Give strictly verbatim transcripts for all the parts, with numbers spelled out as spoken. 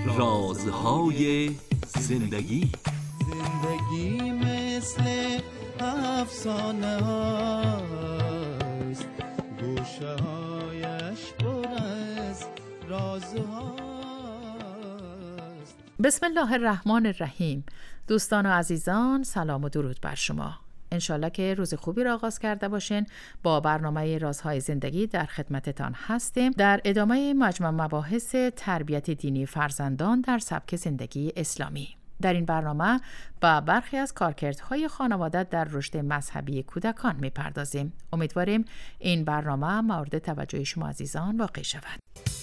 رازهای زندگی. زندگی مثل افسانه هاست، گوشه هایش پر از رازهاست. بسم الله الرحمن الرحیم. دوستان و عزیزان، سلام و درود بر شما. انشالله که روز خوبی را آغاز کرده باشین. با برنامه رازهای زندگی در خدمتتان هستیم در ادامه مجموع مباحث تربیت دینی فرزندان در سبک زندگی اسلامی. در این برنامه با برخی از کارکردهای خانواده در رشد مذهبی کودکان می‌پردازیم. امیدواریم این برنامه مورد توجه شما عزیزان واقع شود.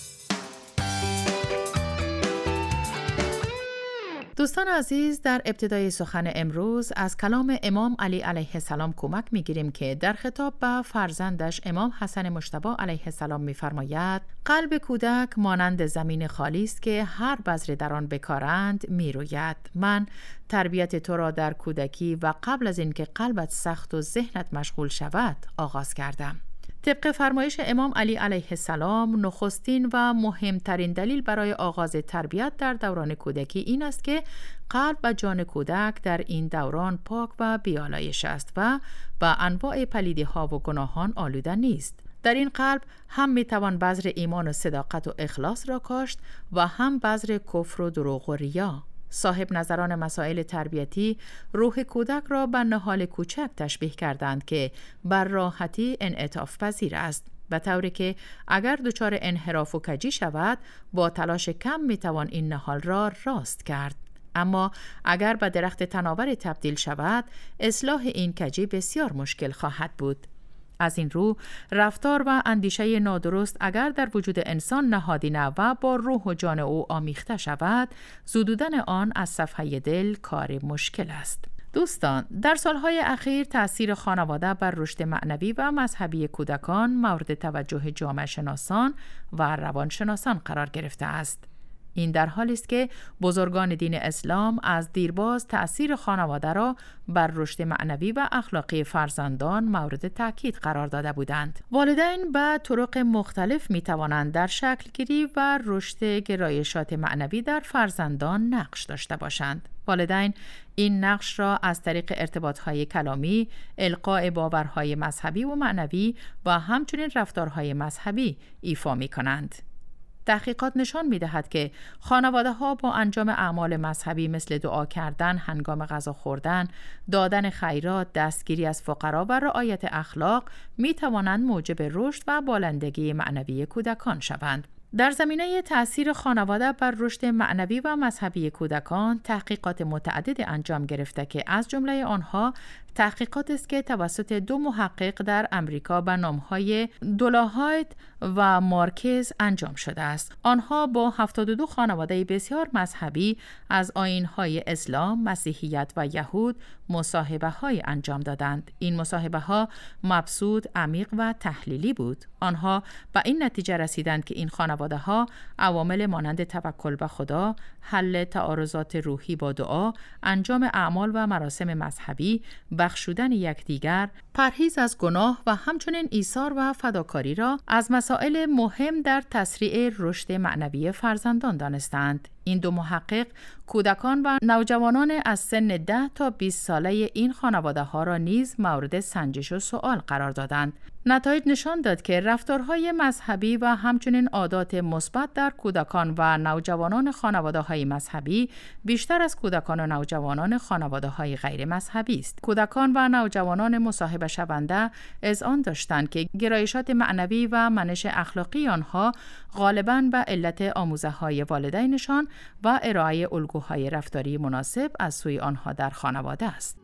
دوستان عزیز، در ابتدای سخن امروز از کلام امام علی علیه السلام کمک می‌گیریم که در خطاب به فرزندش امام حسن مجتبی علیه السلام می‌فرماید: قلب کودک مانند زمین خالی است که هر بذری در آن بکارند می‌روید. من تربیت تو را در کودکی و قبل از اینکه قلبت سخت و ذهنت مشغول شود آغاز کردم. طبق فرمایش امام علی علیه السلام، نخستین و مهمترین دلیل برای آغاز تربیت در دوران کودکی این است که قلب و جان کودک در این دوران پاک و بیالایش است و با انواع پلیدی‌ها و گناهان آلوده نیست. در این قلب هم میتوان بذر ایمان و صداقت و اخلاص را کاشت و هم بذر کفر و دروغ و ریا. صاحب نظران مسائل تربیتی روح کودک را به نهال کوچک تشبیه کردند که بر راحتی انعطاف پذیر است، به طوری که اگر دچار انحراف و کجی شود با تلاش کم میتوان این نهال را راست کرد. اما اگر به درخت تناور تبدیل شود اصلاح این کجی بسیار مشکل خواهد بود. از این رو رفتار و اندیشه نادرست اگر در وجود انسان نهادینه و با روح و جان او آمیخته شود، زدودن آن از صفحه دل کار مشکل است. دوستان، در سالهای اخیر تأثیر خانواده بر رشد معنوی و مذهبی کودکان مورد توجه جامعه شناسان و روانشناسان قرار گرفته است. این در حالی است که بزرگان دین اسلام از دیرباز تأثیر خانواده را بر رشد معنوی و اخلاقی فرزندان مورد تأکید قرار داده بودند. والدین به طرق مختلف می توانند در شکل گیری و رشد گرایشات معنوی در فرزندان نقش داشته باشند. والدین این نقش را از طریق ارتباطهای کلامی، القاء باورهای مذهبی و معنوی و همچنین رفتارهای مذهبی ایفا می کنند. تحقیقات نشان می‌دهد که خانواده‌ها با انجام اعمال مذهبی مثل دعا کردن، هنگام غذا خوردن، دادن خیرات، دستگیری از فقرا و رعایت اخلاق می‌توانند موجب رشد و بالندگی معنوی کودکان شوند. در زمینه تأثیر خانواده بر رشد معنوی و مذهبی کودکان تحقیقات متعدد انجام گرفته که از جمله آنها تحقیقات است که توسط دو محقق در امریکا به نام‌های دولاهایت و مارکز انجام شده است. آنها با هفتاد و دو خانواده بسیار مذهبی از آیین‌های اسلام، مسیحیت و یهود مصاحبه‌های انجام دادند. این مصاحبه‌ها مبسوط، عمیق و تحلیلی بود. آنها به این نتیجه رسیدند که این خانواده‌ها عوامل مانند توکل به خدا، حل تعارضات روحی با دعا، انجام اعمال و مراسم مذهبی، بخشودن یکدیگر، پرهیز از گناه و همچنین ایثار و فداکاری را از مسائل مهم در تسریع رشد معنوی فرزندان دانستند. این دو محقق کودکان و نوجوانان از سن ده تا بیست ساله این خانواده ها را نیز مورد سنجش و سؤال قرار دادند. نتایج نشان داد که رفتارهای مذهبی و همچنین عادات مثبت در کودکان و نوجوانان خانواده های مذهبی بیشتر از کودکان و نوجوانان خانواده های غیر مذهبی است. کودکان و نوجوانان مصاحبه شونده اذعان داشتند که گرایشات معنوی و منش اخلاقی آنها غالباً به علت آموزه های والدینشان و ارائه الگوهای رفتاری مناسب از سوی آنها در خانواده است.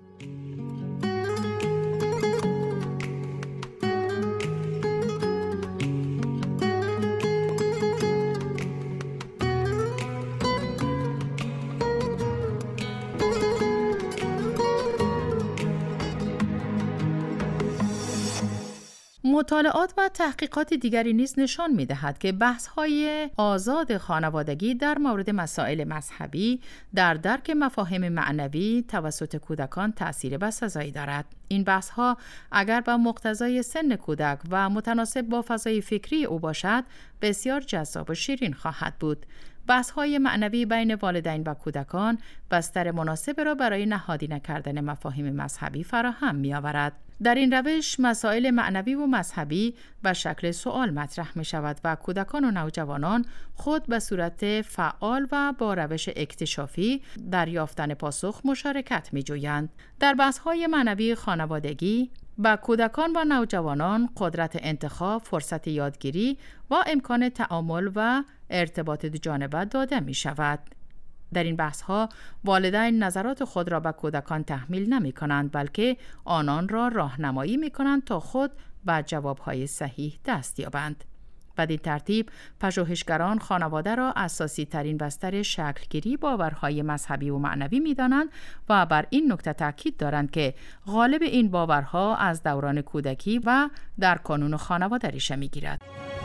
مطالعات و تحقیقات دیگری نیز نشان می‌دهد که بحث‌های آزاد خانوادگی در مورد مسائل مذهبی در درک مفاهیم معنوی توسط کودکان تأثیر بسزایی دارد. این بحث ها اگر با مقتضای سن کودک و متناسب با فضای فکری او باشد بسیار جذاب و شیرین خواهد بود. بحث های معنوی بین والدین و کودکان بستر مناسب را برای نهادینه کردن مفاهیم مذهبی فراهم می آورد. در این روش مسائل معنوی و مذهبی به شکل سوال مطرح می شود و کودکان و نوجوانان خود به صورت فعال و با روش اکتشافی در یافتن پاسخ مشارکت می جویند. در بحث های معنوی خانوادگی با کودکان و نوجوانان قدرت انتخاب، فرصت یادگیری و امکان تعامل و ارتباط دو جانبه داده می شود. در این بحث ها والدین نظرات خود را به کودکان تحمیل نمی کنند بلکه آنان را راهنمایی می کنند تا خود به جوابهای صحیح دست یابند. بدین ترتیب پژوهشگران خانواده را اساسی ترین بستر شکلگیری باورهای مذهبی و معنوی می دانند و بر این نکته تاکید دارند که غالب این باورها از دوران کودکی و در کانون خانواده ریشه می گیرد.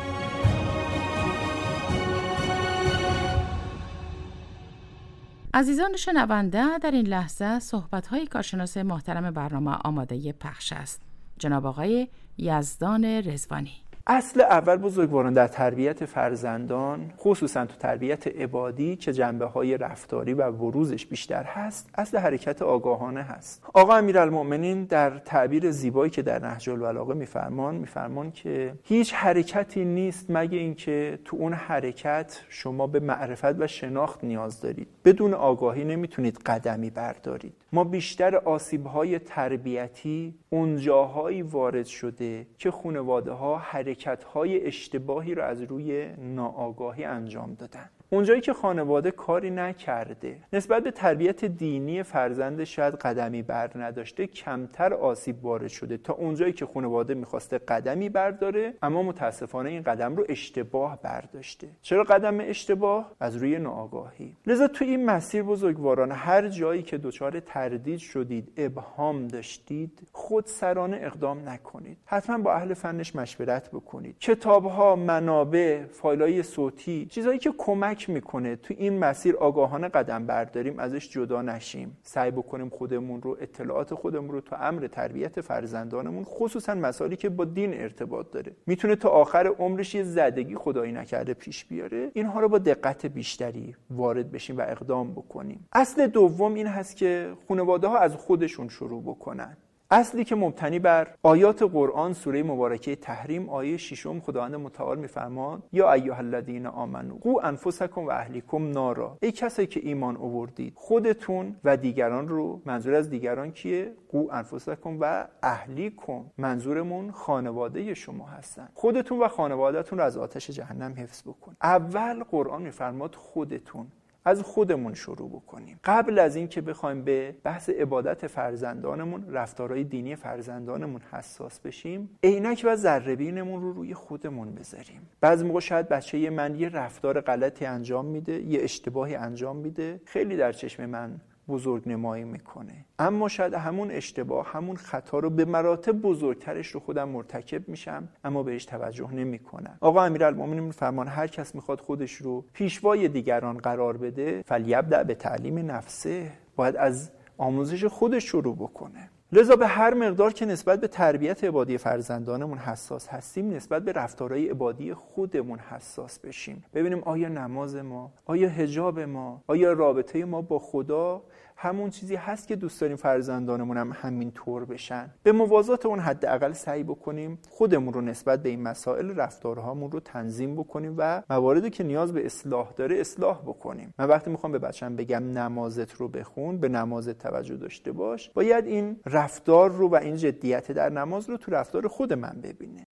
عزیزان شنونده، در این لحظه صحبت‌های کارشناس محترم برنامه آماده پخش است. جناب آقای یزدان رضوانی. اصل اول بزرگواران در تربیت فرزندان، خصوصا تو تربیت عبادی که جنبه‌های رفتاری و بروزش بیشتر هست، اصل حرکت آگاهانه هست. آقا امیرالمؤمنین در تعبیر زیبایی که در نهج البلاغه میفرمان میفرمان که هیچ حرکتی نیست مگه اینکه تو اون حرکت شما به معرفت و شناخت نیاز دارید. بدون آگاهی نمیتونید قدمی بردارید. ما بیشتر آسیب‌های تربیتی اون جاهایی وارد شده که خانواده‌ها حرکت‌های اشتباهی را از روی ناآگاهی انجام دادن. اونجایی که خانواده کاری نکرده نسبت به تربیت دینی فرزند شاید قدمی بر نداشته، کمتر آسیب وارد شده تا اونجایی که خانواده میخواسته قدمی برداره اما متاسفانه این قدم رو اشتباه برداشته. چرا قدم اشتباه؟ از روی ناآگاهی. لذا تو این مسیر بزرگواران هر جایی که دچار تردید شدید، ابهام داشتید، خود سرانه اقدام نکنید. حتما با اهل فنش مشورت بکنید. کتاب‌ها، منابع، فایل‌های صوتی، چیزایی که کمک میکنه تو این مسیر آگاهانه قدم برداریم ازش جدا نشیم. سعی بکنیم خودمون رو، اطلاعات خودمون رو تو امر تربیت فرزندانمون، خصوصا مسائلی که با دین ارتباط داره، میتونه تا آخر عمرش یه زدگی خدایی نکرده پیش بیاره، اینها رو با دقت بیشتری وارد بشیم و اقدام بکنیم. اصل دوم این هست که خانواده‌ها از خودشون شروع بکنن. اصلی که مبتنی بر آیات قرآن، سوره مبارکه تحریم آیه ششم، خداوند متعال میفرماد یا ایها الذین آمنو قوا انفسکم و اهلیکم نارا. ای کسایی که ایمان آوردید خودتون و دیگران رو، منظور از دیگران کیه؟ قوا انفسکم و اهلیکم، منظورمون خانواده شما هستن. خودتون و خانوادهتون رو از آتش جهنم حفظ بکن. اول قرآن میفرماد خودتون، از خودمون شروع بکنیم. قبل از این که بخوایم به بحث عبادت فرزندانمون، رفتارهای دینی فرزندانمون حساس بشیم، عینک و ذره‌بینمون رو روی خودمون بذاریم. بعضی موقع شاید بچه من یه رفتار غلطی انجام میده، یه اشتباهی انجام میده، خیلی در چشم من بزرگ نمایی میکنه، اما شاید همون اشتباه، همون خطا رو به مراتب بزرگترش رو خودم مرتکب میشم اما بهش توجه نمیکنم. آقا امیرالمومنین میفرمان هر کس میخواد خودش رو پیشوای دیگران قرار بده فلیبدأ به تعلیم نفسه، باید از آموزش خودش شروع بکنه. لذا به هر مقدار که نسبت به تربیت عبادی فرزندانمون حساس هستیم، نسبت به رفتارهای عبادی خودمون حساس بشیم. ببینیم آیا نماز ما، آیا حجاب ما، آیا رابطه ما با خدا همون چیزی هست که دوست داریم فرزندانمون هم همین طور بشن. به موازات اون حداقل سعی بکنیم خودمون رو نسبت به این مسائل رفتارهامون رو تنظیم بکنیم و مواردی که نیاز به اصلاح داره اصلاح بکنیم. من وقتی میخوام به بچه‌م بگم نمازت رو بخون، به نمازت توجه داشته باش، باید این رفتار رو و این جدیت در نماز رو تو رفتار خود من ببینه.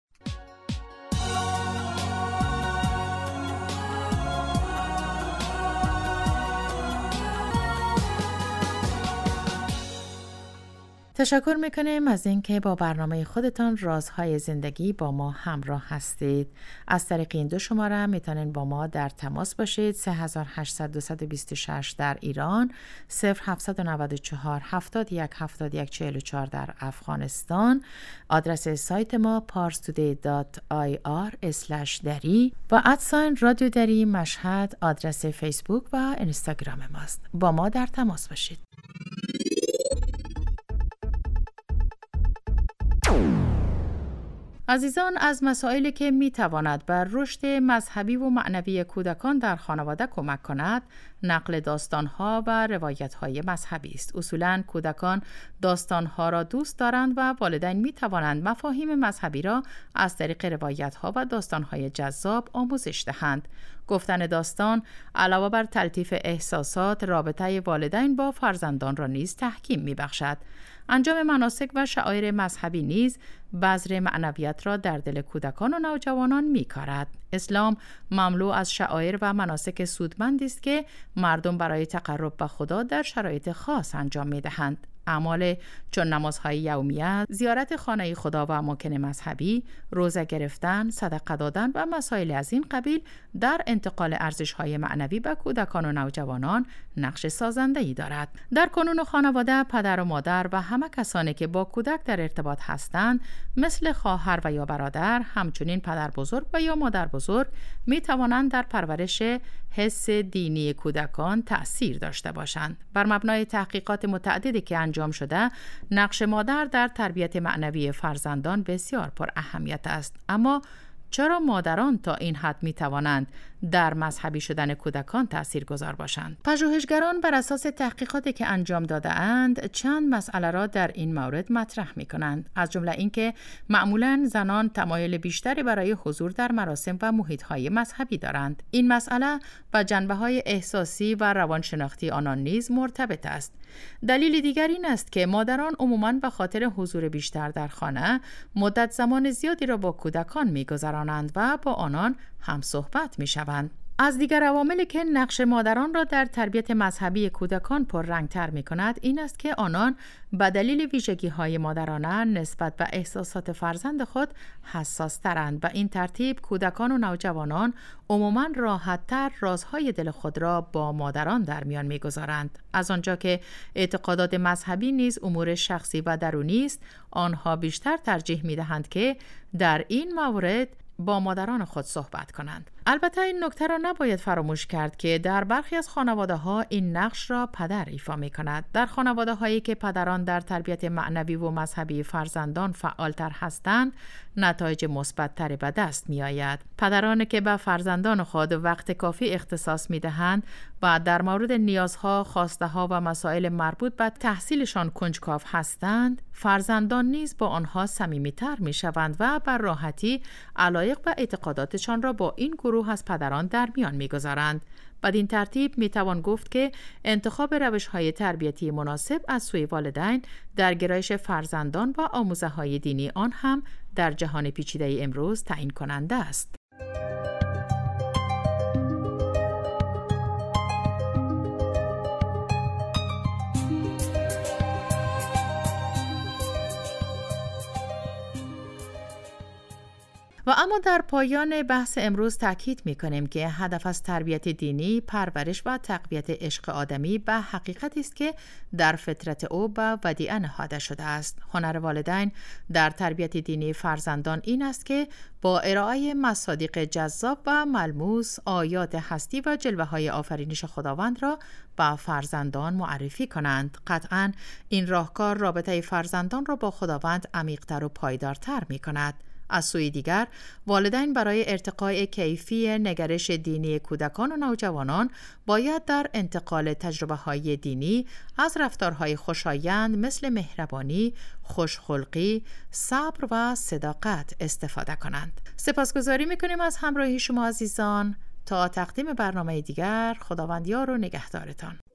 تشکر میکنیم از اینکه با برنامه خودتان رازهای زندگی با ما همراه هستید. از طریق این دو شماره میتونین با ما در تماس باشید. سه هزار و هشتصد و دویست و بیست و شش در ایران، صفر هفتصد و نود و چهار هفتاد و یک هفتاد و یک چهل و چهار در افغانستان. آدرس سایت ما پارس تودی دات آی آر اسلش دری و ادساین رادیو دری مشهد آدرس فیسبوک و اینستاگرام ماست. با ما در تماس باشید. عزیزان، از مسائلی که می تواند بر رشد مذهبی و معنوی کودکان در خانواده کمک کند، نقل داستان‌ها و روایت‌های مذهبی است. اصولاً کودکان داستان‌ها را دوست دارند و والدین می توانند مفاهیم مذهبی را از طریق روایت‌ها و داستان‌های جذاب آموزش دهند. گفتن داستان علاوه بر تلطیف احساسات، رابطه والدین با فرزندان را نیز تحکیم می‌بخشد. انجام مناسک و شعائر مذهبی نیز بذر معنویت را در دل کودکان و نوجوانان می‌کارد. اسلام مملو از شعائر و مناسک سودمندی است که مردم برای تقرب به خدا در شرایط خاص انجام می‌دهند. اعمال چون نمازهای یومیه، زیارت خانه خدا و اماکن مذهبی، روزه گرفتن، صدقه دادن و مسائل از این قبیل در انتقال ارزش‌های معنوی به کودکان و نوجوانان نقش سازنده‌ای دارد. در کنون خانواده، پدر و مادر و همه کسانی که با کودک در ارتباط هستند، مثل خواهر و یا برادر، همچنین پدر بزرگ و یا مادر بزرگ، می توانند در پرورش حس دینی کودکان تأثیر داشته باشند. بر مبنای تحقیقات متعددی که انجام شده، نقش مادر در تربیت معنوی فرزندان بسیار پر اهمیت است. اما چرا مادران تا این حد می توانند در مذهبی شدن کودکان تأثیر گذار باشند؟ پژوهشگران بر اساس تحقیقاتی که انجام داده اند چند مسئله را در این مورد مطرح می کنند. از جمله اینکه معمولاً زنان تمایل بیشتری برای حضور در مراسم و محیط‌های مذهبی دارند. این مسئله با جنبه‌های احساسی و روانشناختی آنان نیز مرتبط است. دلیل دیگر این است که مادران عموماً به خاطر حضور بیشتر در خانه مدت زمان زیادی را با کودکان می‌گذرانند و با آنان هم صحبت می‌شوند. از دیگر عواملی که نقش مادران را در تربیت مذهبی کودکان پررنگ‌تر می‌کند این است که آنان به دلیل ویژگی‌های مادرانه نسبت به احساسات فرزند خود حساس‌ترند و این ترتیب کودکان و نوجوانان عموماً راحت‌تر رازهای دل خود را با مادران در میان می‌گذارند. از آنجا که اعتقادات مذهبی نیز امور شخصی و درونی است، آنها بیشتر ترجیح می‌دهند که در این مورد با مادران خود صحبت کنند. البته این نکته را نباید فراموش کرد که در برخی از خانواده‌ها این نقش را پدر ایفا می‌کند. در خانواده‌هایی که پدران در تربیت معنوی و مذهبی فرزندان فعالتر هستند، نتایج مثبت‌تری به دست می‌آید. پدرانی که به فرزندان خود وقت کافی اختصاص می‌دهند و در مورد نیازها، خواسته‌ها و مسائل مربوط به تحصیلشان کنجکاو هستند، فرزندان نیز با آنها صمیمیتر می‌شوند و بر راحتی علایق و اعتقاداتشان را با این گروه از پدران در میان می‌گذارند. بدین ترتیب میتوان گفت که انتخاب روش‌های تربیتی مناسب از سوی والدین در گرایش فرزندان و آموزه‌های دینی آن هم در جهان پیچیده امروز تعیین کننده است. و اما در پایان بحث امروز تاکید می‌کنیم که هدف از تربیت دینی پرورش و تقویت عشق آدمی به حقیقتی است که در فطرت او به ودیعه نهاده شده است. هنر والدین در تربیت دینی فرزندان این است که با ارائه مصادیق جذاب و ملموس آیات هستی و جلوه‌های آفرینش خداوند را با فرزندان معرفی کنند. قطعاً این راهکار رابطه فرزندان را با خداوند عمیق‌تر و پایدارتر می‌کند. از سوی دیگر، والدین برای ارتقاء کیفی نگرش دینی کودکان و نوجوانان باید در انتقال تجربه‌های دینی از رفتارهای خوشایند مثل مهربانی، خوشخلقی، صبر و صداقت استفاده کنند. سپاسگزاری می‌کنیم از همراهی شما عزیزان. تا تقدیم برنامه دیگر، خداوند یار و نگهدارتان.